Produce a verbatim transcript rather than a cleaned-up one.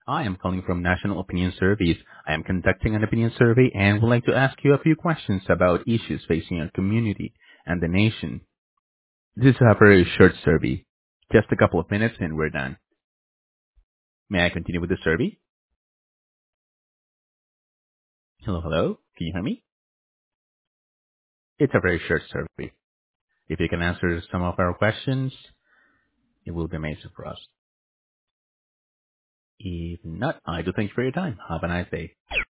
I am calling from National Opinion Surveys. I am conducting an opinion survey and would like to ask you a few questions about issues facing our community and the nation. This is a very short survey. Just a couple of minutes and we're done. May I continue with the survey? Hello, hello. Can you hear me? It's a very short survey. If you can answer some of our questions, it will be amazing for us. If not, I do thank you for your time. Have a nice day.